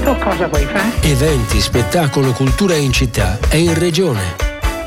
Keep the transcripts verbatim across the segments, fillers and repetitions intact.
Tu cosa vuoi fare? Eventi, spettacolo, cultura in città e in regione.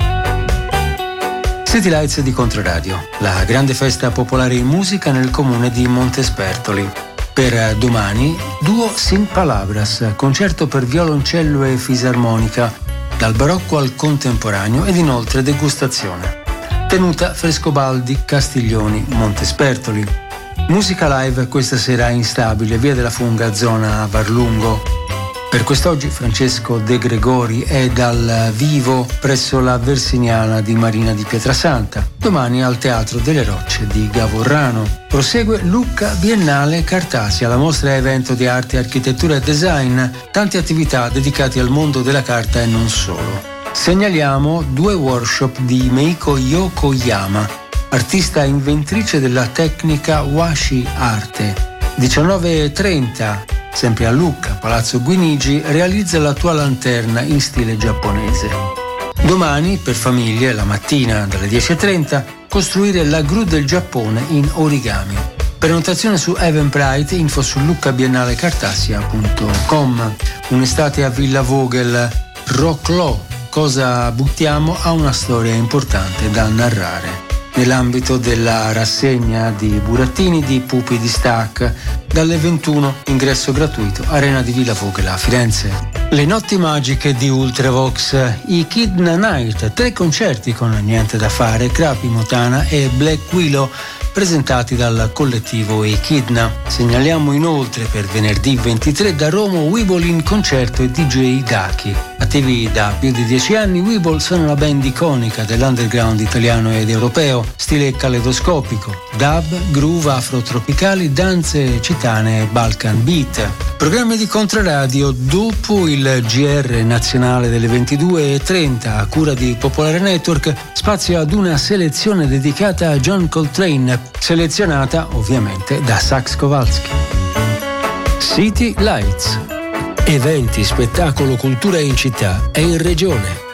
City Lights di Controradio, la grande festa popolare in musica nel comune di Montespertoli. Per domani, duo Sin Palabras, concerto per violoncello e fisarmonica, dal barocco al contemporaneo ed inoltre degustazione. Tenuta Frescobaldi, Castiglioni, Montespertoli. Musica live questa sera instabile, via della Funga, zona Varlungo. Per quest'oggi Francesco De Gregori è dal vivo presso la Versiniana di Marina di Pietrasanta. Domani al Teatro delle Rocce di Gavorrano. Prosegue Lucca Biennale Cartasia, la mostra evento di arte, architettura e design, tante attività dedicate al mondo della carta e non solo. Segnaliamo due workshop di Meiko Yokoyama, artista inventrice della tecnica washi arte. diciannove e trenta, sempre a Lucca, Palazzo Guinigi, realizza la tua lanterna in stile giapponese. Domani, per famiglie, la mattina dalle dieci e trenta, costruire la gru del Giappone in origami. Prenotazione su Eventbrite, info su lucca biennale cartasia punto com. Un'estate a Villa Vogel, Roclò, cosa buttiamo, ha una storia importante da narrare. Nell'ambito della rassegna di burattini di Pupi di Stac, dalle ventuno, ingresso gratuito, Arena di Villa Vogel a Firenze. Le notti magiche di Ultravox, i Kidna Night, tre concerti con Niente da fare, Crapi Motana e Black Willow, presentati dal collettivo Echidna. Segnaliamo inoltre per venerdì ventitré da Roma Weeble in concerto e D J Daki. Attivi da più di dieci anni, Weeble sono una band iconica dell'underground italiano ed europeo, stile caleidoscopico, dub, groove afro-tropicali, danze citane e Balkan beat. Programmi di Controradio dopo il G R nazionale delle ventidue e trenta a cura di Popolare Network, spazio ad una selezione dedicata a John Coltrane, selezionata ovviamente da Sax Kowalski. City Lights. Eventi, spettacolo, cultura in città e in regione.